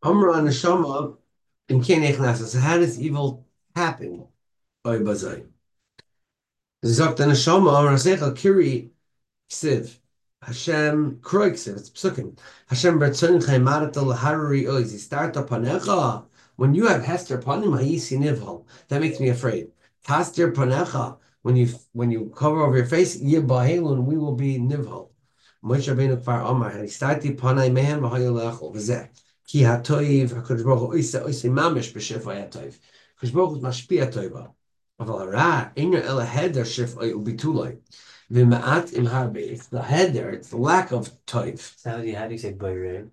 Amra neshama in kenech nasa. So how does evil happen? Oy bazai. Zok the neshama amra seichel kiri ksiv. Hashem kroy ksiv. It's psukim. Hashem bertzon chaymarat al haruri oiz. Start panecha. When you have hester panim hayisi nivhal. That makes me afraid. Taster panecha. When you cover over your face, yibahelun, we will be nivhal. Moshe Rabbeinu kvar Amar. Starti panay mehen v'hayolechol. V'zeh. Ki hatoiv HaKadosh Baruch Hu oise mamish b'shifay hatoiv. HaKadosh Baruch Hu is mashpia toiva. Aval hara einer ela heder shifay ubitulay. V'ma'at im harbe. It's the heder. It's the lack of toiv. So how do you say boire?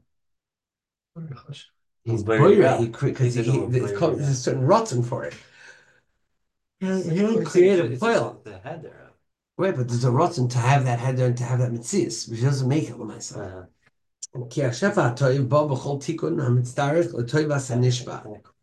He's Boire. boire. Because it's called, there's a certain rotten for it. He didn't create a foil. The header. Right, but there's a rotten to have that heder and to have that mitzvah, which doesn't make it l'maisa. כי השפע הטוב בא בכל תיקון המצטרך לטובas הנשבע.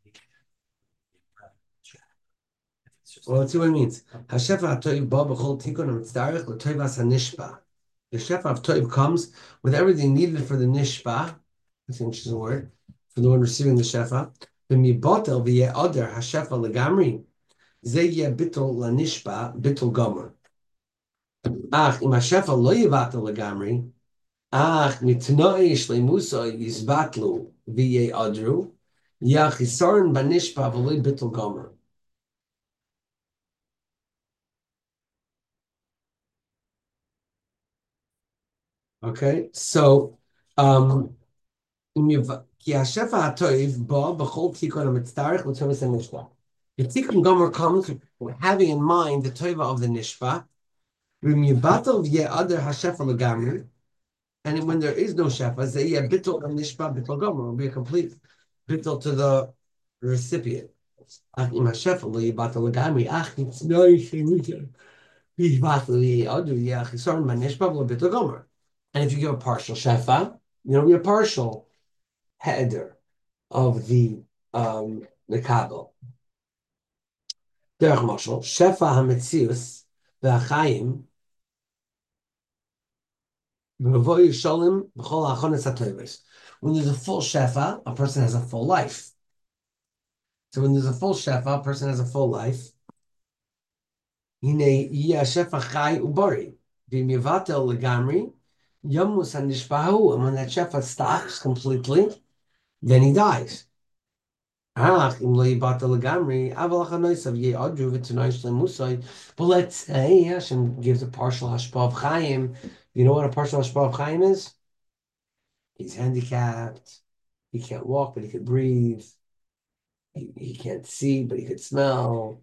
Well, let's see what it means. השפע הטוב בא בכל תיקון המצטרך לטובas הנשבע. The shefa of toiv comes with everything needed for the nishba. That's an interesting word for the one receiving the shefa. V'mibotel v'ye'ader hashefa legamri. Ze yeh bittul lanishba bittul gomer. Ach, im hashefa lo yevatel legamri. Ach, mitnoi shleimusa yizbatlu v'ye'adru. Yachisaron banishba v'loi bittul gomer. Okay, so כי השפע הטוב בא בכל תיקון המצטרך לטובas הנשבע. The tikkun gomer comes with having in mind the tova of the nishba. V'mibatel v'ye'ader hashefa legamri. And when there is no shefa, they bittul nishba bittul gomer will be a complete bittul to the recipient. Ach im hashefa lo yibatel legamri. Ach nitznoi shemuta. Yibatel v'ye'ader yachisaron banishba v'lo bittul gomer. And if you give a partial shefa, be a partial header of the kabel. Derech mashal, shefa hametzius v'achayim v'voy yisholim b'chol ha'achones ha'toivos. When there's a full shefa, a person has a full life. So when there's a full shefa, a person has a full life. Hine yeh shefa chay ubari v'im yevatel legamri yamus hanishbahu. And when that shefa stops completely, then he dies. But let's say Hashem gives a partial hashpah of Chaim. You know what a partial hashpah of Chaim is? He's handicapped. He can't walk, but he can breathe. He can't see, but he can smell.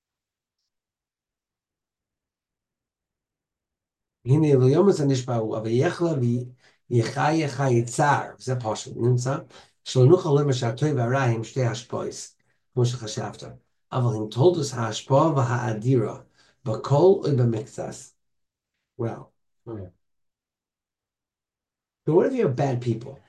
הנה ליום הזה נשבעו, אבל יחלה ויחי יצר, זה פשוט, נמצא? שלא נוכל לומר שהטוב והרע הם שתי השפעות, כמו שחשבת. אבל הם תולדות ההשפעה והאדירה, בכל ובמקצת. Well, okay. So what if you have bad people?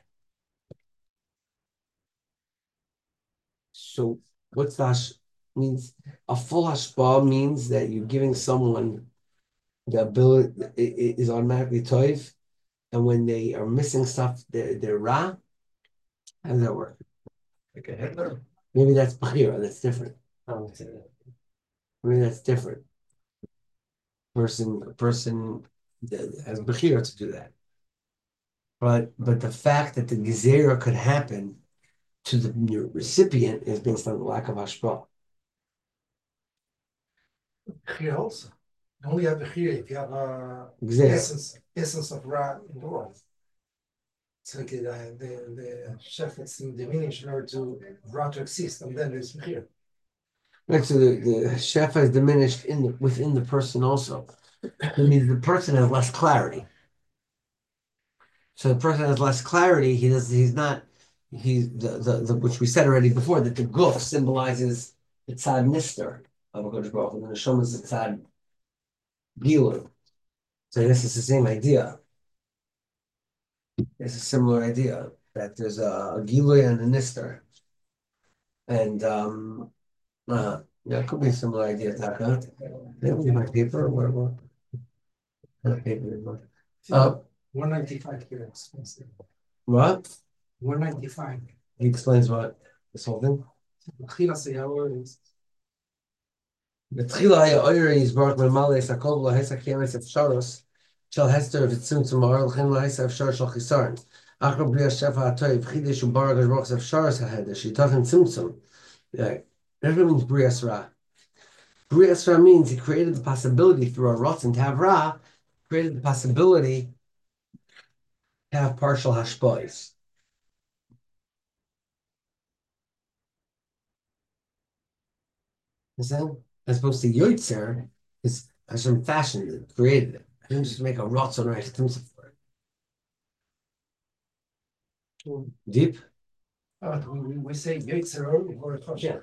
So what's that means? A full hashpah means that you're giving someone the ability is automatically toiv, and when they are missing stuff, they're ra. How does that work? Like a Hitler? Maybe that's bechira. That's different. Maybe that's different. A person that has bechira to do that. But the fact that the gezerah could happen to the recipient is based on the lack of hashpah. Bechira also. You only have bechira if you have essence of ra in the world. So like the chef is diminished in order to ra to exist, and then there's bechira. Right, so the chef has diminished within the person also. That means the person has less clarity. So the person has less clarity. He's the which we said already before, that the guf symbolizes the tzad nister of a Kodesh Baruch Hu, and the neshama is the tzad gilu. So this is the same idea. It's a similar idea that there's a gilu and a nister, and yeah, it could be a similar idea. Taka. That would be my paper or whatever. Not paper anymore. 195 here expensive. What? 195. He explains what this whole thing. Betchila haya oire is brought with Malay Sakol Lahesa Kiamis of Sharos, shall Hester of its soon tomorrow, Chen Lahesa of Shar Shal Chisaran. Achro Bria Shefa Atoy, Chidish Ubarag Rox of Sharos Hahed, she taught him Tzimtzum. Yeah, that means Brias Ra. Brias Ra means he created the possibility through a Rotzen to have Ra, created the possibility to have partial hashbois. Understand? As opposed to Yoitzer, is Hashem fashioned it, created it. I didn't just make a Rotzen right Tzimtzum for it. Deep? We say Yetzer or Chosh. Yeah.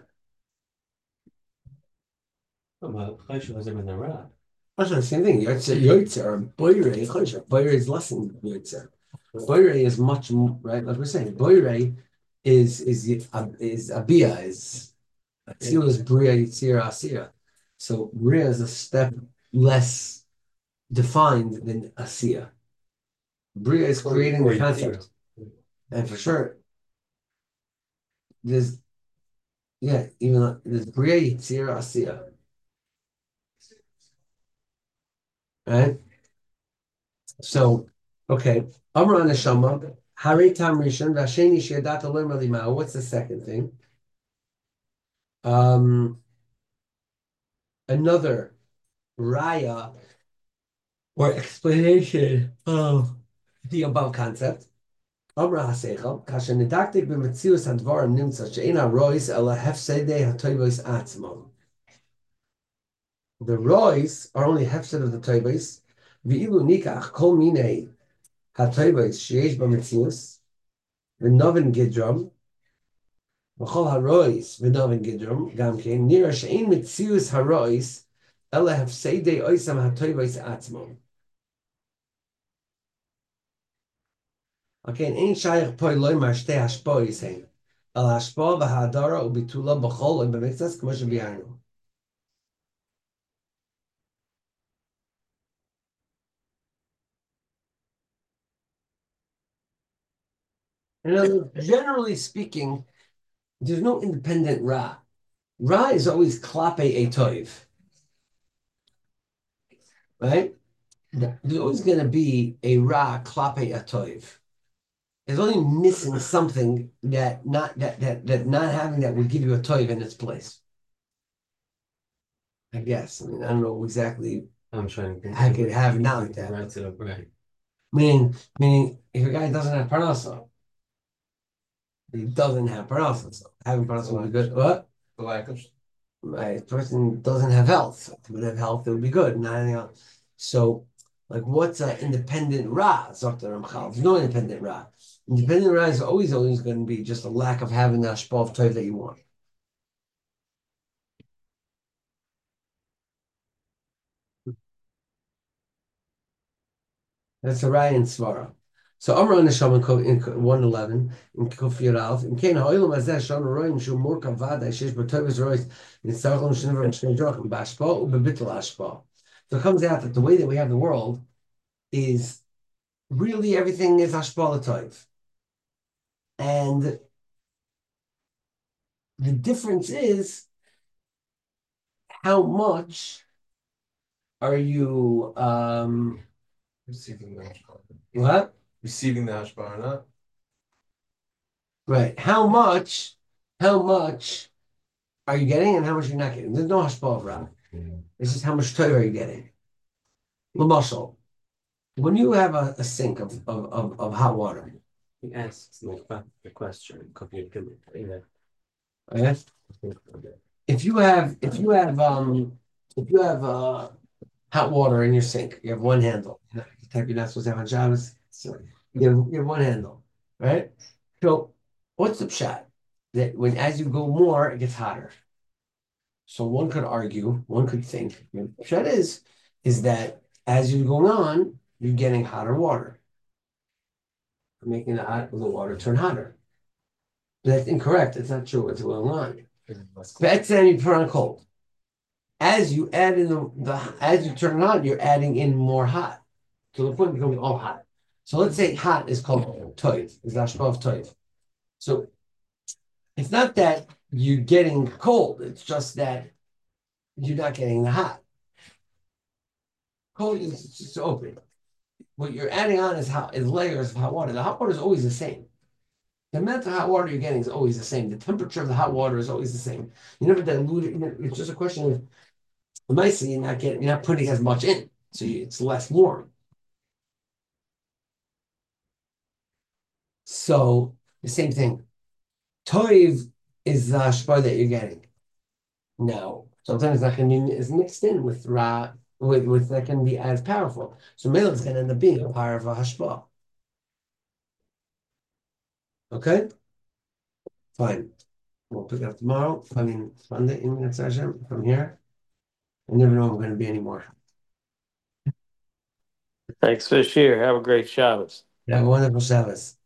But Choshev wasn't in the Ra. Also, the same thing. Yotzer or Boire, Boire is less than Yotzer. Boire is much more, right? Like we're saying, Boire is Abia, is Atzil is Bria, Yitzir, Asira. So Bria is a step less defined than Asiya. Bria is creating the concept. And for sure, there's, even there's Bria, Yitzir, Asiya. Right? So, okay. Amra Neshama, Hare Tam Rishon, Vasheni Shedat Olim Alimau. What's the second thing? Another raya or explanation of the above concept. Amra Hasechel, Kasha Nidaktik b'metzius hadvarim nimtza she'ena rois ela hefsedei hatoivos atzmon. The rois are only hefsed of the toivos. V'ilu nikach kol minei hatoivos sheyesh b'metzius v'novin gidram v'chol harois v'novin gidram gam kein nira she'en metzius harois ela hefsedei oisam hatoivos atzmon. Okay, ain't shaykh poi loy mashte hashpo is saying. Al hashpo v'hadara ubitula b'chol and b'mixas k'moshe b'yarnu. And generally speaking, there's no independent Ra. Ra is always klape a toiv. Right? There's always going to be a Ra klape a toiv. There's only missing something that not having that would give you a toiv in its place. I guess. I mean, I don't know exactly. I'm trying to think. I could have not like that. Writes it up right. Meaning, if a guy doesn't have parnasa, he doesn't have parnasa. So having parnasa would be good. What? The lack of. A person doesn't have health. If he would have health, it would be good. Not anything else. So, like, what's an independent Ra? There's no independent Ra. Independent Ra is always going to be just a lack of having the ashpa of toiv that you want. That's a Raya in Svara. So Amra Neshama in 111 in Kufir Alf in Kena Oilam Azeh Shon Roim Shu Murka Vada Shesh B'Tovis Rois in Sarchon Shnever and Shnei Jochim B'Ashpa U'B'Bittel Ashpa. So it comes out that the way that we have the world is really everything is Ashpa L'Toiv. And the difference is how much are you receiving the hashbar. what? Receiving the hashbar or not? Right. How much are you getting and how much you're not getting? There's no hashbar of Ra. It's just how much Torah are you getting. L'mashal, when you have a sink of hot water. He asks the question. Okay? If you have hot water in your sink, you have one handle. The type you're not supposed to have on Shabbos. So you have one handle, right? So what's the pshat? That when as you go more, it gets hotter. So one could argue, one could think, the pshat is that as you're going on, you're getting hotter water, making the water turn hotter. That's incorrect. It's not true. What's going on? But then you put on cold. As you add in as you turn it on, you're adding in more hot. So the point becomes all hot. So let's say hot is called toiv, is ashpa of toiv. So It's not that you're getting cold, it's just that you're not getting the hot. Cold is just open. What you're adding on is layers of hot water. The hot water is always the same. The amount of hot water you're getting is always the same. The temperature of the hot water is always the same. You never dilute it. It's just a question of the mice you're not putting as much in, so it's less warm. So the same thing. Toiv is the hashpah that you're getting. Now, sometimes that can be is mixed in with ra with that can be as powerful. So mela is going to end up being a part of a hashpah. Okay, fine. We'll pick it up tomorrow. I mean Monday in minutes from here. I never know I'm going to be anymore. Thanks for the share. Have a great Shabbos. Have a wonderful Shabbos.